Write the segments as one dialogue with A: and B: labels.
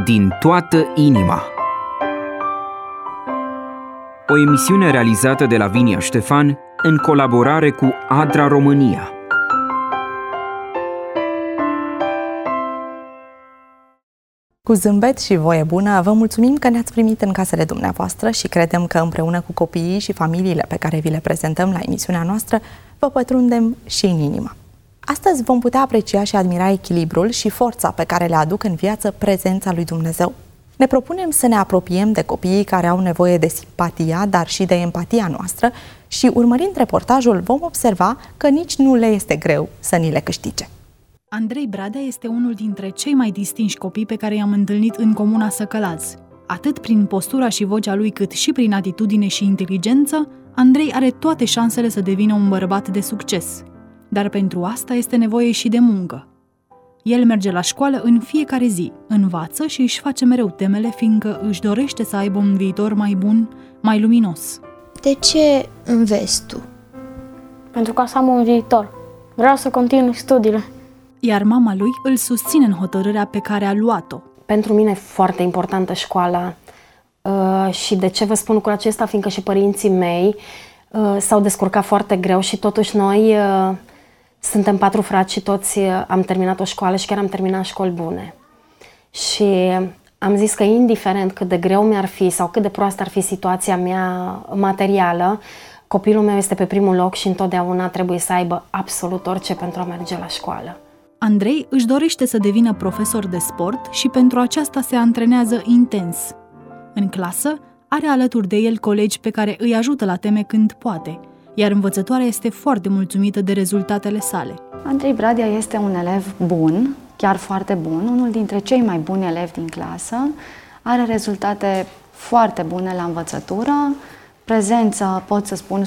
A: Din toată inima. O emisiune realizată de Lavinia Ștefan în colaborare cu ADRA România.
B: Cu zâmbet și voie bună, vă mulțumim că ne-ați primit în casele dumneavoastră și credem că împreună cu copiii și familiile pe care vi le prezentăm la emisiunea noastră, vă pătrundem și în inimă. Astăzi vom putea aprecia și admira echilibrul și forța pe care le aduc în viață prezența lui Dumnezeu. Ne propunem să ne apropiem de copiii care au nevoie de simpatia, dar și de empatia noastră și, urmărind reportajul, vom observa că nici nu le este greu să ni le câștige.
C: Andrei Bradea este unul dintre cei mai distinși copii pe care i-am întâlnit în comuna Săcălați. Atât prin postura și vocea lui, cât și prin atitudine și inteligență, Andrei are toate șansele să devină un bărbat de succes. Dar pentru asta este nevoie și de muncă. El merge la școală în fiecare zi, învață și își face mereu temele, fiindcă își dorește să aibă un viitor mai bun, mai luminos.
D: De ce înveți tu?
E: Pentru ca să am un viitor. Vreau să continui studiile.
C: Iar mama lui îl susține în hotărârea pe care a luat-o.
F: Pentru mine e foarte importantă școala și de ce vă spun lucrul acesta? Fiindcă și părinții mei s-au descurcat foarte greu și totuși noi suntem 4 frați și toți am terminat o școală și chiar am terminat școli bune. Și am zis că indiferent cât de greu mi-ar fi sau cât de proastă ar fi situația mea materială, copilul meu este pe primul loc și întotdeauna trebuie să aibă absolut orice pentru a merge la școală.
C: Andrei își dorește să devină profesor de sport și pentru aceasta se antrenează intens. În clasă are alături de el colegi pe care îi ajută la teme când poate, iar învățătoarea este foarte mulțumită de rezultatele sale.
G: Andrei Bradea este un elev bun, chiar foarte bun, unul dintre cei mai buni elevi din clasă, are rezultate foarte bune la învățătură, prezență pot să spun 100%,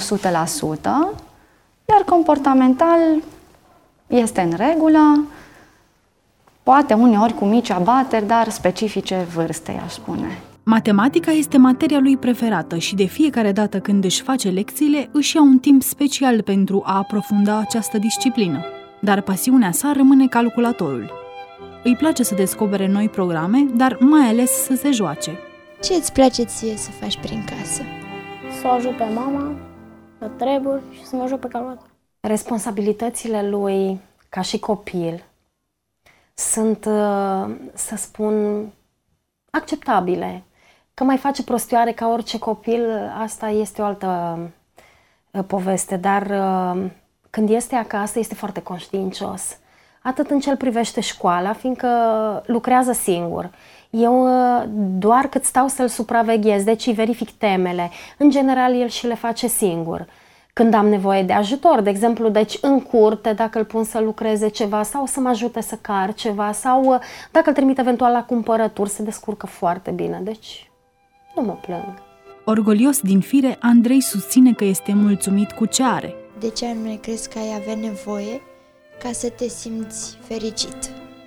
G: iar comportamental este în regulă, poate uneori cu mici abateri, dar specifice vârstei, aș spune.
C: Matematica este materia lui preferată și de fiecare dată când își face lecțiile, își ia un timp special pentru a aprofunda această disciplină. Dar pasiunea sa rămâne calculatorul. Îi place să descopere noi programe, dar mai ales să se joace.
D: Ce îți place ție să faci prin casă?
E: Să o ajut pe mama, la treburi și să mă joc pe calculator.
F: Responsabilitățile lui ca și copil sunt, să spun, acceptabile. Că mai face prostioare ca orice copil, asta este o altă poveste, dar când este acasă este foarte conștiincios. Atât în ce privește școala, fiindcă lucrează singur. Eu doar cât stau să-l supraveghez, deci îi verific temele. În general, el și le face singur. Când am nevoie de ajutor, de exemplu, deci în curte, dacă îl pun să lucreze ceva sau să mă ajute să car ceva sau dacă îl trimit eventual la cumpărături, se descurcă foarte bine, deci nu mă plâng.
C: Orgolios din fire, Andrei susține că este mulțumit cu ce are.
D: De ce anume crezi că ai avea nevoie ca să te simți fericit?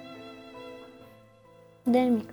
E: De nimic.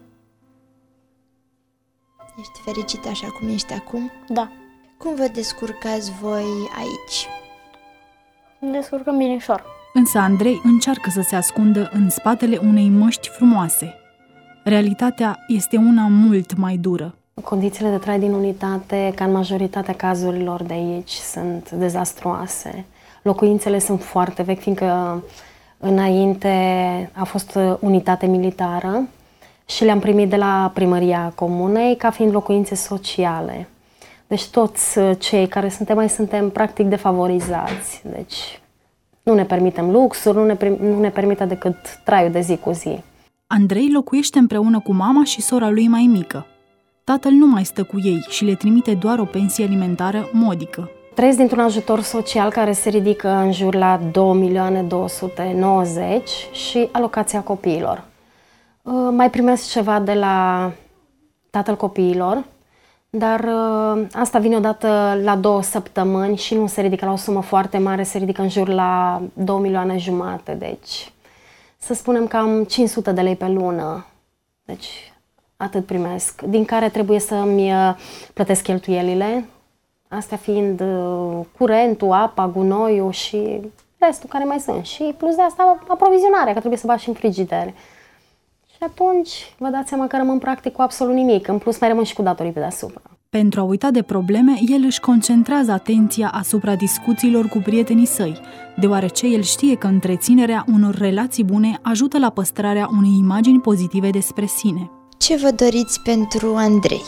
D: Ești fericit așa cum ești acum?
E: Da.
D: Cum vă descurcați voi aici?
E: Ne descurcăm binișor.
C: Însă Andrei încearcă să se ascundă în spatele unei măști frumoase. Realitatea este una mult mai dură.
F: Condițiile de trai din unitate, ca în majoritatea cazurilor de aici, sunt dezastruoase. Locuințele sunt foarte vechi, fiindcă înainte a fost unitate militară și le-am primit de la primăria comunei ca fiind locuințe sociale. Deci toți cei care suntem practic defavorizați. Deci nu ne permitem luxuri, nu ne permite decât traiul de zi cu zi.
C: Andrei locuiește împreună cu mama și sora lui mai mică. Tatăl nu mai stă cu ei și le trimite doar o pensie alimentară modică.
F: Trăiesc dintr-un ajutor social care se ridică în jur la 2.290.000 și alocația copiilor. Mai primesc ceva de la tatăl copiilor, dar asta vine odată la 2 săptămâni și nu se ridică la o sumă foarte mare, se ridică în jur la 2,5 milioane, deci să spunem că am 500 de lei pe lună, deci atât primesc, din care trebuie să-mi plătesc cheltuielile, astea fiind curentul, apa, gunoiul și restul care mai sunt. Și plus de asta aprovizionarea, că trebuie să bag și în frigider. Și atunci vă dați seama că rămân practic cu absolut nimic. În plus mai rămân și cu datorii pe deasupra.
C: Pentru a uita de probleme, el își concentrează atenția asupra discuțiilor cu prietenii săi, deoarece el știe că întreținerea unor relații bune ajută la păstrarea unei imagini pozitive despre sine.
D: Ce vă doriți pentru Andrei?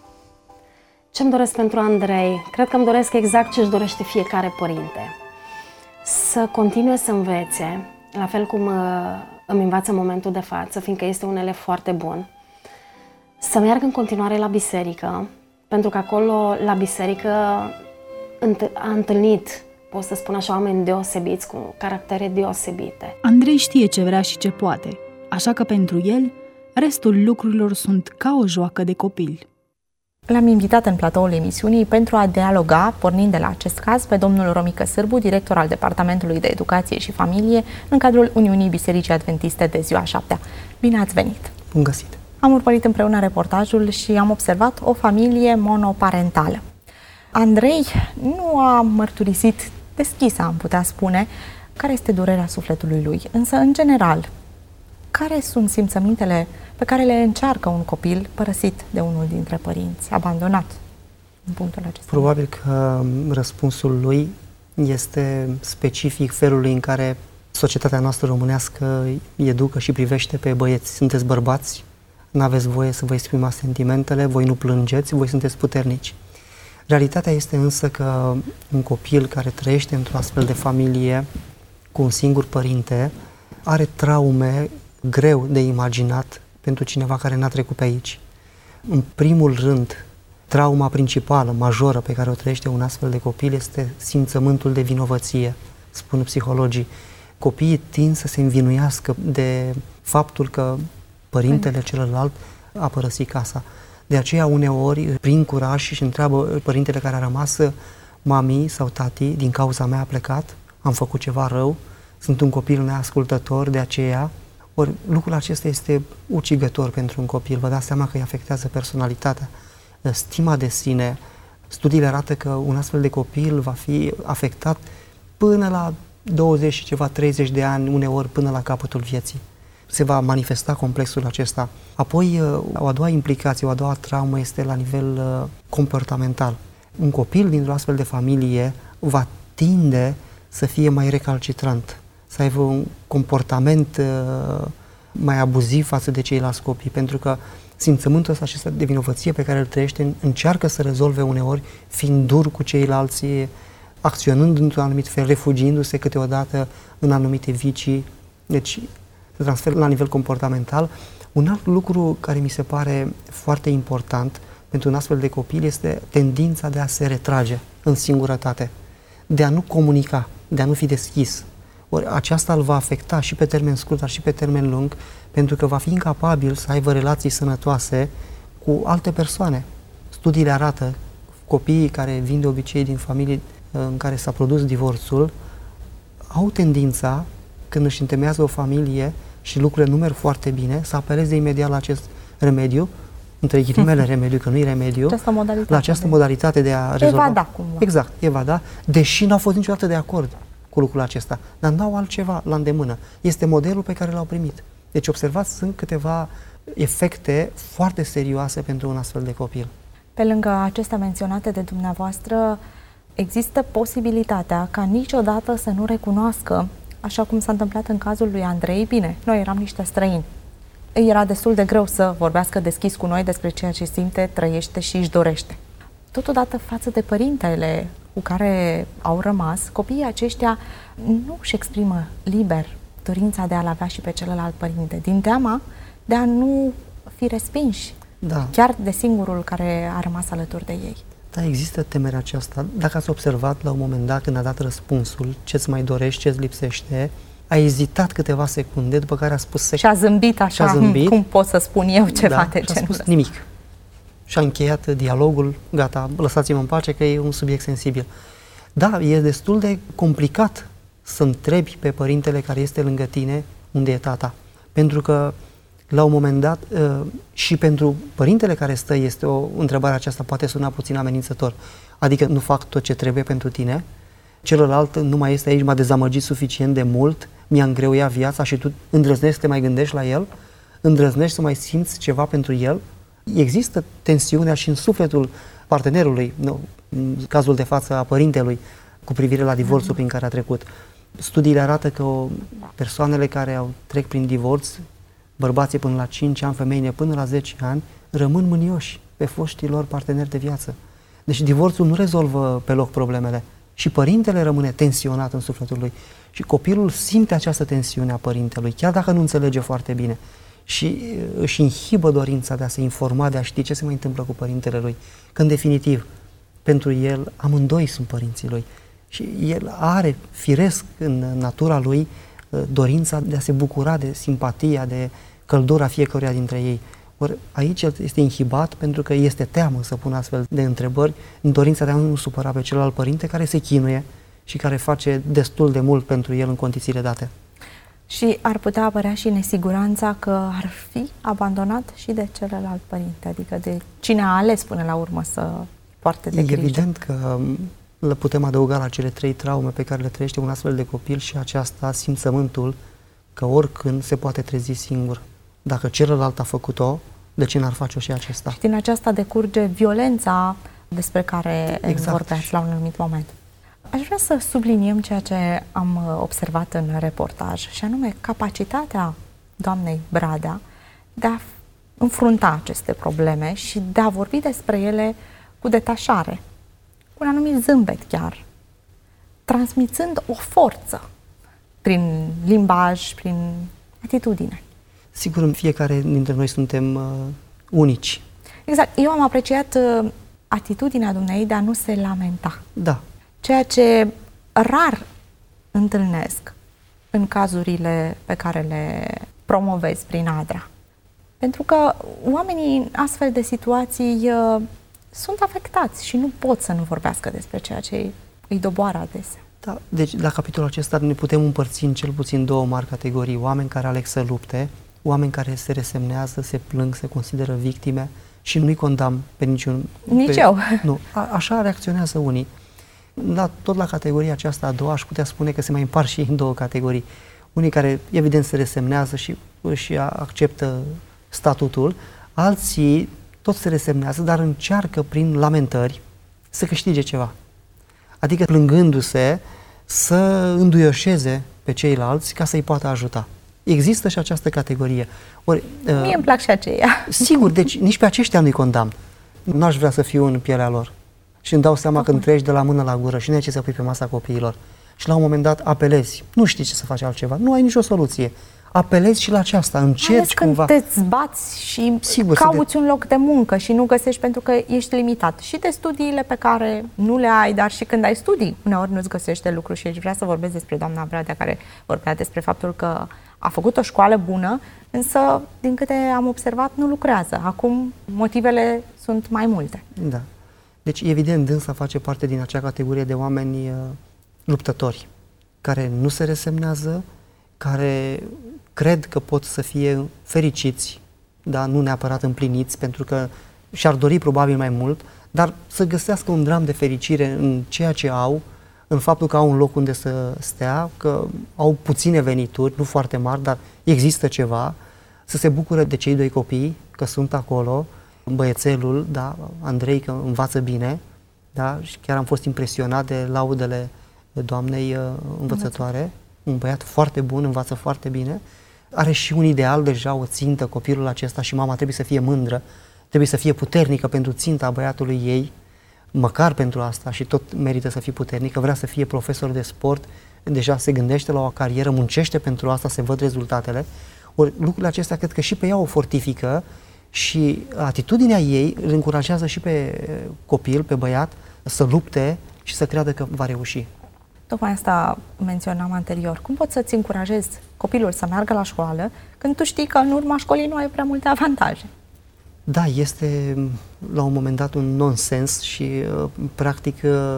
F: Ce-mi doresc pentru Andrei? Cred că îmi doresc exact ce își dorește fiecare părinte. Să continue să învețe, la fel cum îmi învață în momentul de față, fiindcă este un elev foarte bun. Să meargă în continuare la biserică, pentru că acolo, la biserică, a întâlnit, pot să spun așa, oameni deosebiți, cu caractere deosebite.
C: Andrei știe ce vrea și ce poate, așa că pentru el, restul lucrurilor sunt ca o joacă de copil.
B: L-am invitat în platoul emisiunii pentru a dialoga, pornind de la acest caz, pe domnul Romică Sârbu, director al Departamentului de Educație și Familie, în cadrul Uniunii Bisericii Adventiste de Ziua 7-a. Bine ați venit!
H: Bun găsit!
B: Am urmărit împreună reportajul și am observat o familie monoparentală. Andrei nu a mărturisit deschis, am putea spune, care este durerea sufletului lui, însă, în general, care sunt simțămintele pe care le încearcă un copil părăsit de unul dintre părinți, abandonat în punctul acesta?
H: Probabil că răspunsul lui este specific felului în care societatea noastră românească educă și privește pe băieți. Sunteți bărbați, n-aveți voie să vă exprimați sentimentele, voi nu plângeți, voi sunteți puternici. Realitatea este însă că un copil care trăiește într-o astfel de familie cu un singur părinte are traume greu de imaginat pentru cineva care n-a trecut pe aici. În primul rând, trauma principală, majoră pe care o trăiește un astfel de copil este simțământul de vinovăție, spun psihologii. Copiii tind să se învinuiască de faptul că părintele celălalt a părăsit casa. De aceea, uneori, prin curaj și întreabă părintele care a rămas: mami sau tati, din cauza mea a plecat, am făcut ceva rău, sunt un copil neascultător, de aceea. Ori lucrul acesta este ucigător pentru un copil. Vă dați seama că îi afectează personalitatea, stima de sine. Studiile arată că un astfel de copil va fi afectat până la 20 și ceva, 30 de ani, uneori până la capătul vieții. Se va manifesta complexul acesta. Apoi, o a doua implicație, o a doua traumă este la nivel comportamental. Un copil dintr-o astfel de familie va tinde să fie mai recalcitrant, să aibă un comportament mai abuziv față de ceilalți copii, pentru că simțământul acesta de vinovăție pe care îl trăiește încearcă să rezolve uneori, fiind dur cu ceilalți, acționând într-un anumit fel, refugiindu-se câteodată în anumite vicii, deci se transferă la nivel comportamental. Un alt lucru care mi se pare foarte important pentru un astfel de copil este tendința de a se retrage în singurătate, de a nu comunica, de a nu fi deschis. Ori aceasta îl va afecta și pe termen scurt, dar și pe termen lung, pentru că va fi incapabil să aibă relații sănătoase cu alte persoane. Studiile arată copiii care vin de obicei din familii în care s-a produs divorțul, au tendința, când își întemeiază o familie și lucrurile nu merg foarte bine, să apeleze imediat la acest remediu, între ghilimele remediu, că nu-i remediu, la această modalitate de a rezolva.
B: Evada cumva.
H: Exact, evada, deși n-au fost niciodată de acord cu lucrul acesta, dar n-au altceva la îndemână. Este modelul pe care l-au primit. Deci observați, sunt câteva efecte foarte serioase pentru un astfel de copil.
B: Pe lângă acestea menționate de dumneavoastră, există posibilitatea ca niciodată să nu recunoască, așa cum s-a întâmplat în cazul lui Andrei. Bine, noi eram niște străini. Îi era destul de greu să vorbească deschis cu noi despre ceea ce simte, trăiește și își dorește. Totodată, față de părintele cu care au rămas, copiii aceștia nu își exprimă liber dorința de a-l avea și pe celălalt părinte, din teama de a nu fi respinși, chiar de singurul care a rămas alături de ei.
H: Da, există temerea aceasta. Dacă ați observat la un moment dat, când a dat răspunsul, ce-ți mai dorești, ce-ți lipsește, a ezitat câteva secunde, după care a spus sec.
B: Și a zâmbit așa, cum pot să spun eu ceva de genul.
H: Și a spus nimic. Și a încheiat dialogul, gata, lăsați-mă în pace că e un subiect sensibil. Da, e destul de complicat să întrebi pe părintele care este lângă tine unde e tata. Pentru că, la un moment dat, și pentru părintele care stă, este o întrebare aceasta, poate suna puțin amenințător. Adică nu fac tot ce trebuie pentru tine, celălalt nu mai este aici, m-a dezamăgit suficient de mult, mi-a îngreuiat viața și tu îndrăznești să te mai gândești la el. îndrăznești să mai simți ceva pentru el? Există tensiunea și în sufletul partenerului, nu, în cazul de față a părintelui, cu privire la divorțul prin care a trecut. Studiile arată că persoanele care trec prin divorț, bărbații până la 5 ani, femeile până la 10 ani, rămân mânioși pe foștii lor parteneri de viață. Deci divorțul nu rezolvă pe loc problemele și părintele rămâne tensionat în sufletul lui și copilul simte această tensiune a părintelui, chiar dacă nu înțelege foarte bine și își inhibă dorința de a se informa, de a ști ce se mai întâmplă cu părintele lui, că în definitiv pentru el amândoi sunt părinții lui și el are firesc în natura lui dorința de a se bucura de simpatia, de căldura fiecăruia dintre ei. Ori aici este inhibat pentru că este teamă să pună astfel de întrebări în dorința de a nu supăra pe celălalt părinte care se chinuie și care face destul de mult pentru el în condițiile date.
B: Și ar putea apărea și nesiguranța că ar fi abandonat și de celălalt părinte, adică de cine a ales până la urmă să poarte de grijă.
H: Evident că le putem adăuga la cele 3 traume pe care le trăiește un astfel de copil și aceasta simțământul că oricând se poate trezi singur. Dacă celălalt a făcut-o, de ce n-ar face-o și acesta?
B: Și din aceasta decurge violența despre care vorbeați la un anumit moment. Aș vrea să subliniem ceea ce am observat în reportaj, și anume capacitatea doamnei Bradea de a înfrunta aceste probleme și de a vorbi despre ele cu detașare, cu un anumit zâmbet chiar, transmițând o forță prin limbaj, prin atitudine.
H: Sigur, în fiecare dintre noi suntem unici.
B: Exact. Eu am apreciat atitudinea dumnei de a nu se lamenta.
H: Da.
B: Ceea ce rar întâlnesc în cazurile pe care le promovezi prin ADRA. Pentru că oamenii în astfel de situații sunt afectați și nu pot să nu vorbească despre ceea ce îi doboară adesea.
H: Da, deci la capitolul acesta ne putem împărți în cel puțin 2 mari categorii. Oameni care aleg să lupte, oameni care se resemnează, se plâng, se consideră victime și nu-i condamn pe niciun...
B: Nici eu.
H: Nu, așa reacționează unii. Tot la categoria aceasta a doua aș putea spune că se mai împart și în 2 categorii. Unii care evident se resemnează și își acceptă statutul, alții tot se resemnează, dar încearcă prin lamentări să câștige ceva. Adică plângându-se să înduioșeze pe ceilalți ca să-i poată ajuta. Există și această categorie. Ori,
B: mie îmi plac și aceia.
H: Sigur, deci nici pe aceștia nu-i condamn. Nu aș vrea să fiu în pielea lor. Și îmi dau seama când treci de la mână la gură și nu ai ce să pui pe masa copiilor. Și la un moment dat apelezi. Nu știi ce să faci altceva. Nu ai nicio soluție. Apelezi și la aceasta. Încerci cumva.
B: Când te zbați și cauți un loc de muncă și nu găsești pentru că ești limitat. Și de studiile pe care nu le ai, dar și când ai studii, uneori nu-ți găsești de lucru. Și aici vreau să vorbesc despre doamna Bradea, care vorbea despre faptul că a făcut o școală bună, însă, din câte am observat, nu lucrează. Acum motivele sunt mai multe.
H: Da. Deci, evident, dânsa face parte din acea categorie de oameni luptători, care nu se resemnează, care cred că pot să fie fericiți, dar nu neapărat împliniți, pentru că și-ar dori probabil mai mult, dar să găsească un dram de fericire în ceea ce au, în faptul că au un loc unde să stea, că au puține venituri, nu foarte mari, dar există ceva, să se bucure de cei 2 copii, că sunt acolo, băiețelul, da, Andrei, că învață bine, da, și chiar am fost impresionat de laudele doamnei învățătoare, un băiat foarte bun, învață foarte bine, are și un ideal deja, o țintă, copilul acesta, și mama trebuie să fie mândră, trebuie să fie puternică pentru ținta băiatului ei, măcar pentru asta, și tot merită să fie puternică, vrea să fie profesor de sport, deja se gândește la o carieră, muncește pentru asta, se văd rezultatele. Ori lucrurile acestea cred că și pe ea o fortifică și atitudinea ei îl încurajează și pe copil, pe băiat, să lupte și să creadă că va reuși.
B: Tocmai asta menționam anterior. Cum poți să-ți încurajezi copilul să meargă la școală când tu știi că în urma școlii nu ai prea multe avantaje?
H: Da, este la un moment dat un nonsens și practic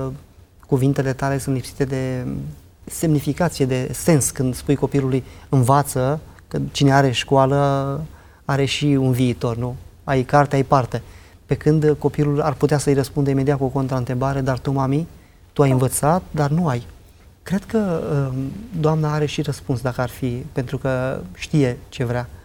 H: cuvintele tale sunt lipsite de semnificație, de sens când spui copilului învață, că cine are școală are și un viitor, nu? Ai carte, ai parte. Pe când copilul ar putea să-i răspundă imediat cu o contraîntrebare, dar tu, mami, tu ai învățat, dar nu ai. Cred că doamna are și răspuns dacă ar fi, pentru că știe ce vrea.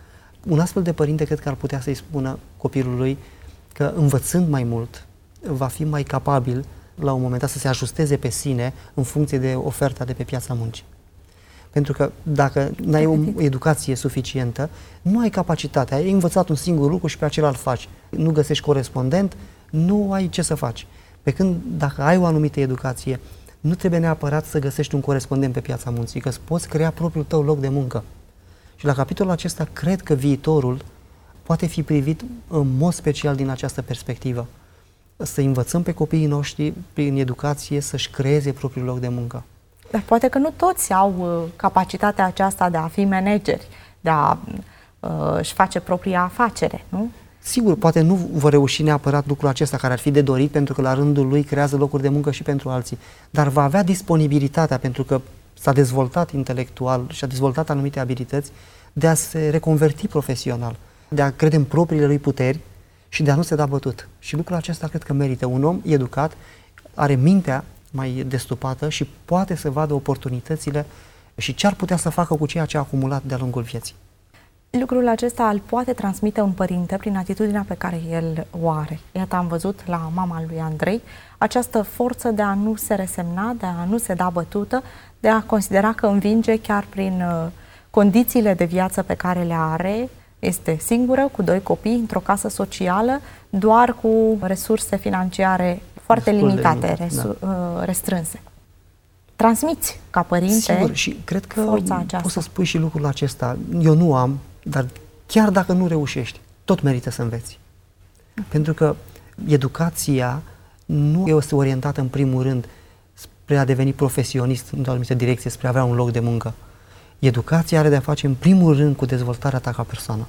H: Un astfel de părinte cred că ar putea să-i spună copilului că învățând mai mult va fi mai capabil la un moment dat să se ajusteze pe sine în funcție de oferta de pe piața muncii. Pentru că dacă n-ai o educație suficientă, nu ai capacitatea, ai învățat un singur lucru și pe acela îl faci. Nu găsești corespondent, nu ai ce să faci. Pe când dacă ai o anumită educație, nu trebuie neapărat să găsești un corespondent pe piața muncii, că îți poți crea propriul tău loc de muncă. Și la capitolul acesta cred că viitorul poate fi privit în mod special din această perspectivă. Să învățăm pe copiii noștri prin educație să-și creeze propriul loc de muncă.
B: Dar poate că nu toți au capacitatea aceasta de a fi manageri, de a își face propria afacere, nu?
H: Sigur, poate nu vor reuși neapărat lucrul acesta care ar fi de dorit, pentru că la rândul lui creează locuri de muncă și pentru alții, dar va avea disponibilitatea, pentru că s-a dezvoltat intelectual și a dezvoltat anumite abilități, de a se reconverti profesional, de a crede în propriile lui puteri și de a nu se da bătut. Și lucrul acesta cred că merită. Un om educat are mintea mai destupată și poate să vadă oportunitățile și ce ar putea să facă cu ceea ce a acumulat de-a lungul vieții.
B: Lucrul acesta îl poate transmite un părinte prin atitudinea pe care el o are. Iată, am văzut la mama lui Andrei această forță de a nu se resemna, de a nu se da bătută, de a considera că învinge chiar prin condițiile de viață pe care le are. Este singură, cu 2 copii, într-o casă socială, doar cu resurse financiare foarte limitate, restrânse. Transmiți ca părinte.
H: Sigur, și cred că poți să spui și lucrul acesta. Eu nu am, dar chiar dacă nu reușești, tot merită să înveți. Pentru că educația nu este orientată în primul rând spre a deveni profesionist într-o anumită direcție, spre a avea un loc de muncă. Educația are de a face în primul rând cu dezvoltarea ta ca persoană,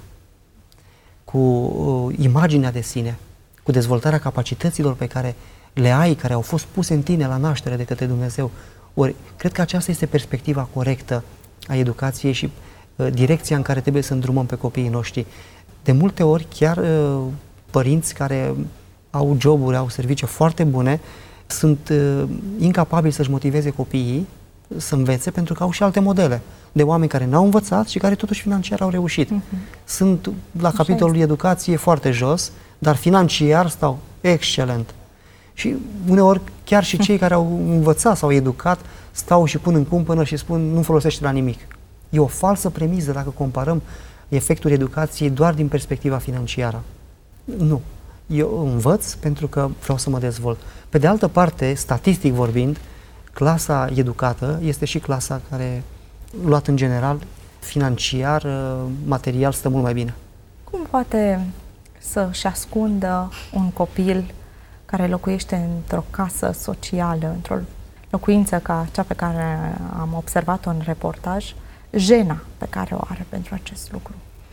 H: cu imaginea de sine, cu dezvoltarea capacităților pe care le ai, care au fost puse în tine la naștere de către Dumnezeu. Ori, cred că aceasta este perspectiva corectă a educației și direcția în care trebuie să îndrumăm pe copiii noștri. De multe ori, chiar părinți care au joburi, au servicii foarte bune, sunt incapabili să-și motiveze copiii să învețe, pentru că au și alte modele de oameni care n-au învățat și care totuși financiar au reușit. Sunt la capitolul educație foarte jos, dar financiar stau excelent. Și uneori chiar și cei care au învățat sau educat stau și pun în cumpănă și spun nu folosește la nimic. E o falsă premiză dacă comparăm efectul educației doar din perspectiva financiară. Nu. Eu învăț pentru că vreau să mă dezvolt. Pe de altă parte, statistic vorbind, clasa educată este și clasa care, luat în general, financiar, material, stă mult mai bine.
B: Cum poate să-și ascundă un copil care locuiește într-o casă socială, într-o locuință ca cea pe care am observat-o în reportaj, jena pe care o are pentru acest lucru?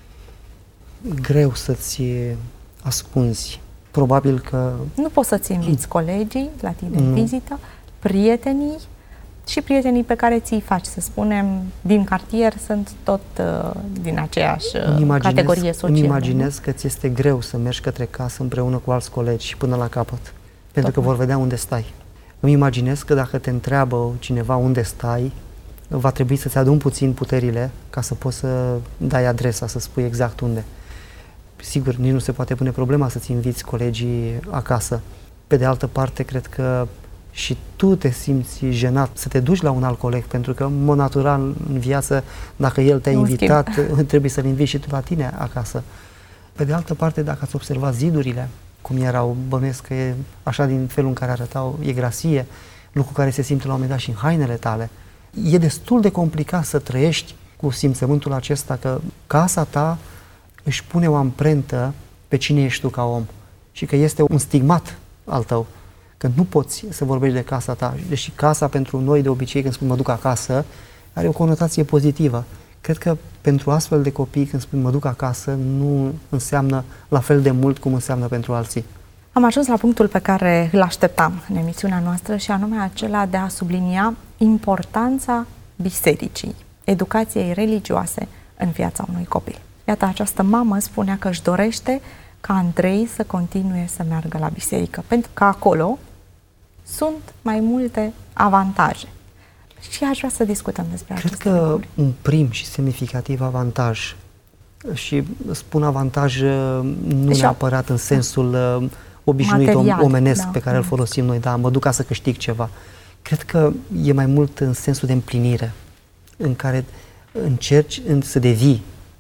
H: Greu să-ți ascunzi. Probabil că...
B: Nu poți să-ți inviți colegii la tine în vizită, prietenii și prietenii pe care ți-i faci, să spunem, din cartier, sunt tot din aceeași categorie socială. Îmi imaginez că ți este greu să mergi către casă împreună cu alți colegi și până la capăt, pentru că vor vedea unde stai. Îmi imaginez că dacă te întreabă cineva unde stai, va trebui să-ți aduni puțin puterile ca să poți să dai adresa, să spui exact unde. Sigur, nici nu se poate pune problema să-ți inviți colegii acasă. Pe de altă parte, cred că și tu te simți jenat să te duci la un alt coleg, pentru că, în mod natural, în viață, dacă el te-a invitat, trebuie să-l inviți și tu la tine acasă. Pe de altă parte, dacă ați observat zidurile, cum erau, bănuiesc că e așa din felul în care arătau, e grasie, lucru care se simte la un moment dat și în hainele tale. E destul de complicat să trăiești cu simțământul acesta că casa ta își pune o amprentă pe cine ești tu ca om și că este un stigmat al tău, că nu poți să vorbești de casa ta, deși casa pentru noi de obicei când spun mă duc acasă are o conotație pozitivă. Cred că pentru astfel de copii când spun mă duc acasă nu înseamnă la fel de mult cum înseamnă pentru alții. Am ajuns la punctul pe care îl așteptam în emisiunea noastră și anume acela de a sublinia importanța bisericii, educației religioase în viața unui copil. Iată, această mamă spunea că își dorește ca Andrei să continue să meargă la biserică, pentru că acolo sunt mai multe avantaje. Și aș vrea să discutăm despre aceste lucruri.
H: Cred că un prim și semnificativ avantaj Și spun avantaj nu neapărat în sensul obișnuit omenesc pe care îl folosim noi, da, mă duc ca să câștig ceva. Cred că e mai mult în sensul de împlinire, în care încerci să devii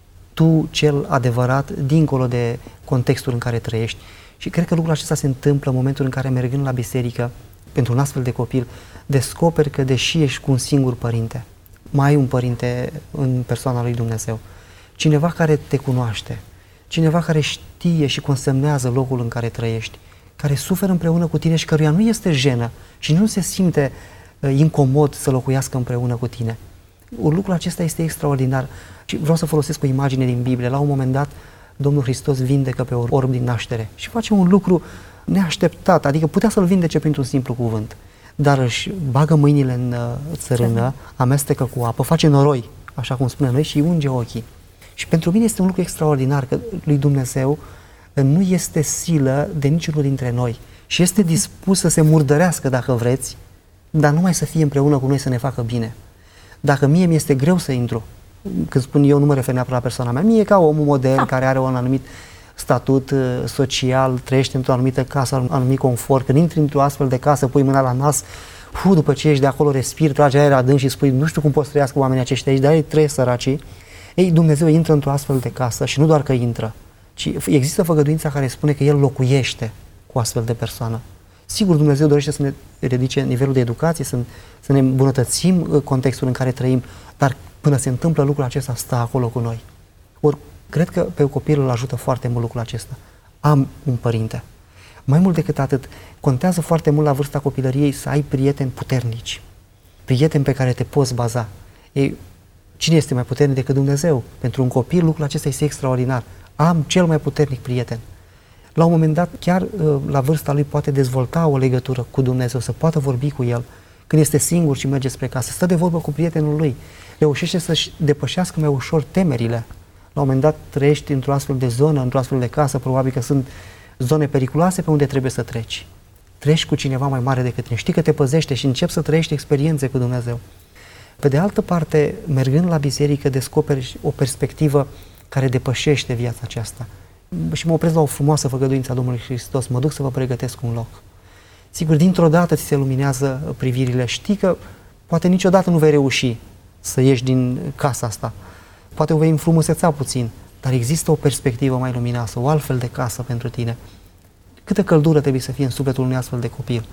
H: tu cel adevărat dincolo de contextul în care trăiești. Și cred că lucrul acesta se întâmplă în momentul în care, mergând la biserică, pentru un astfel de copil, descoperi că deși ești cu un singur părinte, mai ai un părinte în persoana lui Dumnezeu. Cineva care te cunoaște, cineva care știe și consemnează locul în care trăiești, care suferă împreună cu tine și căruia nu este jenă și nu se simte incomod să locuiască împreună cu tine. Lucrul acesta este extraordinar și vreau să folosesc o imagine din Biblie. La un moment dat, Domnul Hristos vindecă pe orb din naștere și face un lucru neașteptat, adică putea să-l vindece printr-un simplu cuvânt, dar își bagă mâinile în țărână, amestecă cu apă, face noroi, așa cum spunem noi, și îi unge ochii. Și pentru mine este un lucru extraordinar că lui Dumnezeu nu este silă de niciunul dintre noi și este dispus să se murdărească, dacă vreți, dar numai să fie împreună cu noi să ne facă bine. Dacă mie mi-este greu să intru, când spun eu, nu mă refer neapărat la persoana mea, mie e ca omul modern care are un anumit statut social, trăiește într-o anumită casă, un anumit confort. Când intri într-o astfel de casă, pui mâna la nas, după ce ești de acolo, respiri, tragi aer adânc și spui, nu știu cum pot să trăiască oamenii aceștia aici, dar ei trăiesc săracii. Ei, Dumnezeu intră într-o astfel de casă și nu doar că intră, ci există făgăduința care spune că El locuiește cu astfel de persoană. Sigur, Dumnezeu dorește să ne ridice nivelul de educație, să ne îmbunătățim contextul în care trăim, dar până se întâmplă lucrul acesta, stă acolo cu noi. Ori, cred că pe copil îl ajută foarte mult lucrul acesta. Am un părinte. Mai mult decât atât, contează foarte mult la vârsta copilăriei să ai prieteni puternici, prieteni pe care te poți baza. Ei, cine este mai puternic decât Dumnezeu? Pentru un copil, lucrul acesta este extraordinar. Am cel mai puternic prieten. La un moment dat, chiar la vârsta lui, poate dezvolta o legătură cu Dumnezeu, să poată vorbi cu El. Când este singur și merge spre casă, stă de vorbă cu prietenul lui, reușește să-și depășească mai ușor temerile. La un moment dat trăiești într-o astfel de zonă, într-o astfel de casă, probabil că sunt zone periculoase pe unde trebuie să treci. Treci cu cineva mai mare decât tine, știi că te păzește și începi să trăiești experiențe cu Dumnezeu. Pe de altă parte, mergând la biserică, descoperi o perspectivă care depășește viața aceasta. Și mă opresc la o frumoasă făgăduință a Domnului Hristos, mă duc să vă pregătesc un loc. Sigur, dintr-o dată ți se luminează privirile, știi că poate niciodată nu vei reuși să ieși din casa asta, poate o vei înfrumuseța puțin, dar există o perspectivă mai luminoasă, o altfel de casă pentru tine. Câtă căldură trebuie să fie în sufletul unui astfel de copil?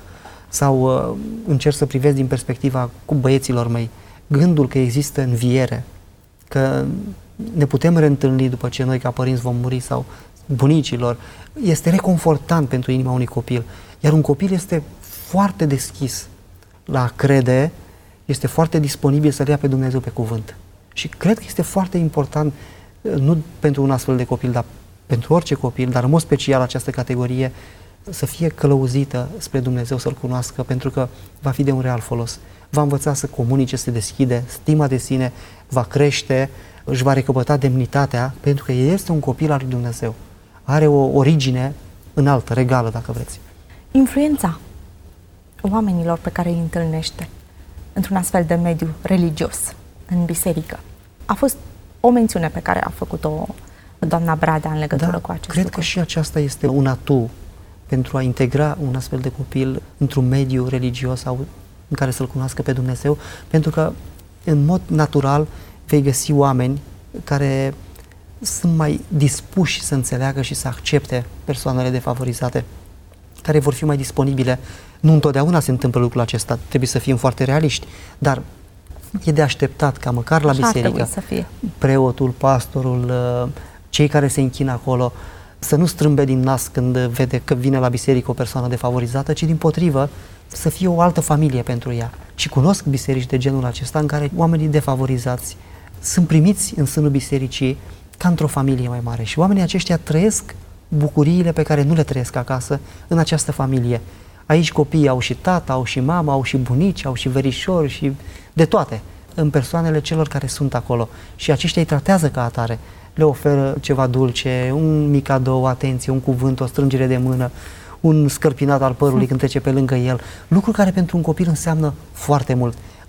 H: Sau încerc să privesc din perspectiva cu băieților mei, gândul că există înviere, că ne putem reîntâlni după ce noi ca părinți vom muri sau bunicilor, este reconfortant pentru inima unui copil. Iar un copil este foarte deschis la a crede, este foarte disponibil să-L ia pe Dumnezeu pe cuvânt. Și cred că este foarte important, nu pentru un astfel de copil, dar pentru orice copil, dar în mod special această categorie, să fie călăuzită spre Dumnezeu, să-L cunoască, pentru că va fi de un real folos. Va învăța să comunice, să se deschide, stima de sine va crește, își va recăpăta demnitatea, pentru că este un copil al lui Dumnezeu. Are o origine înaltă, regală, dacă vreți.
B: Influența oamenilor pe care îi întâlnește într-un astfel de mediu religios, în biserică, a fost o mențiune pe care a făcut-o doamna Bradea în legătură cu acest lucru.
H: Cred că și aceasta este un atu pentru a integra un astfel de copil într-un mediu religios sau în care să-L cunoască pe Dumnezeu, pentru că în mod natural vei găsi oameni care sunt mai dispuși să înțeleagă și să accepte persoanele defavorizate, care vor fi mai disponibile. Nu întotdeauna se întâmplă lucrul acesta, trebuie să fim foarte realiști, dar e de așteptat ca măcar la biserică preotul, pastorul, cei care se închină acolo, să nu strâmbe din nas când vede că vine la biserică o persoană defavorizată, ci dimpotrivă să fie o altă familie pentru ea. Și cunosc biserici de genul acesta în care oamenii defavorizați sunt primiți în sânul bisericii ca într-o familie mai mare și oamenii aceștia trăiesc bucuriile pe care nu le trăiesc acasă în această familie. Aici copiii au și tata, au și mama, au și bunici, au și verișori și de toate în persoanele celor care sunt acolo și aceștia îi tratează ca atare. Le oferă ceva dulce, un mic cadou, atenție, un cuvânt, o strângere de mână, un scărpinat al părului când trece pe lângă el, lucru care pentru un copil înseamnă foarte mult.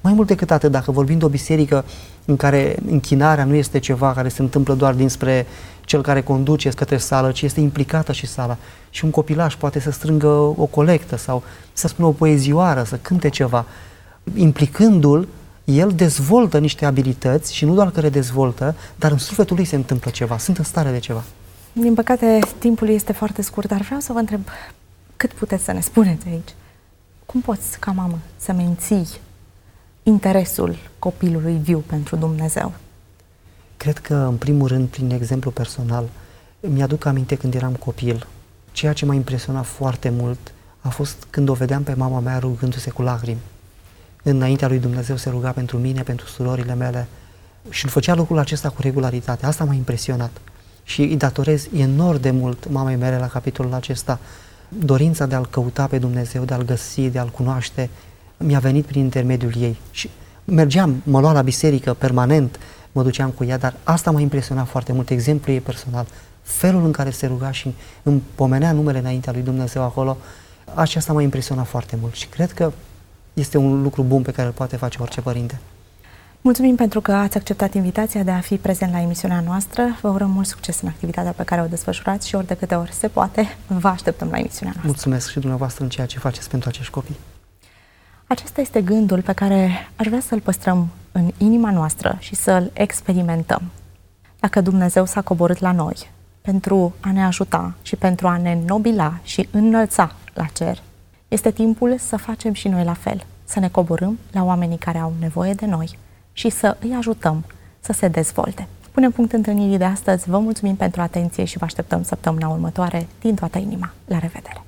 H: Mai mult decât atât, dacă vorbim de o biserică în care închinarea nu este ceva care se întâmplă doar dinspre cel care conduce către sală, ci este implicată și sala. Și un copilaș poate să strângă o colectă sau să spună o poezioară, să cânte ceva. Implicându-l, el dezvoltă niște abilități și nu doar că le dezvoltă, dar în sufletul lui se întâmplă ceva, sunt în stare de ceva.
B: Din păcate, timpul este foarte scurt, dar vreau să vă întreb cât puteți să ne spuneți aici. Cum poți, ca mamă, să menții interesul copilului viu pentru Dumnezeu?
H: Cred că, în primul rând, prin exemplu personal, mi-aduc aminte când eram copil. Ceea ce m-a impresionat foarte mult a fost când o vedeam pe mama mea rugându-se cu lacrimi. Înaintea lui Dumnezeu se ruga pentru mine, pentru surorile mele și îl făcea lucrul acesta cu regularitate. Asta m-a impresionat și îi datorez enorm de mult mamei mele la capitolul acesta. Dorința de a-L căuta pe Dumnezeu, de a-L găsi, de a-L cunoaște, mi-a venit prin intermediul ei. Și mergeam, mă lua la biserică permanent, mă duceam cu ea, dar asta m-a impresionat foarte mult, exemplul ei personal. Felul în care se ruga și îmi pomenea numele înaintea lui Dumnezeu acolo, aceasta m-a impresionat foarte mult și cred că este un lucru bun pe care îl poate face orice părinte.
B: Mulțumim pentru că ați acceptat invitația de a fi prezent la emisiunea noastră. Vă urăm mult succes în activitatea pe care o desfășurați și ori de câte ori se poate, vă așteptăm la emisiunea noastră.
H: Mulțumesc și dumneavoastră în ceea ce faceți pentru acești copii.
B: Acesta este gândul pe care aș vrea să-l păstrăm în inima noastră și să-l experimentăm. Dacă Dumnezeu s-a coborât la noi pentru a ne ajuta și pentru a ne nobila și înălța la cer, este timpul să facem și noi la fel, să ne coborâm la oamenii care au nevoie de noi și să îi ajutăm să se dezvolte. Punem punct întâlnirii de astăzi, vă mulțumim pentru atenție și vă așteptăm săptămâna următoare din toată inima. La revedere!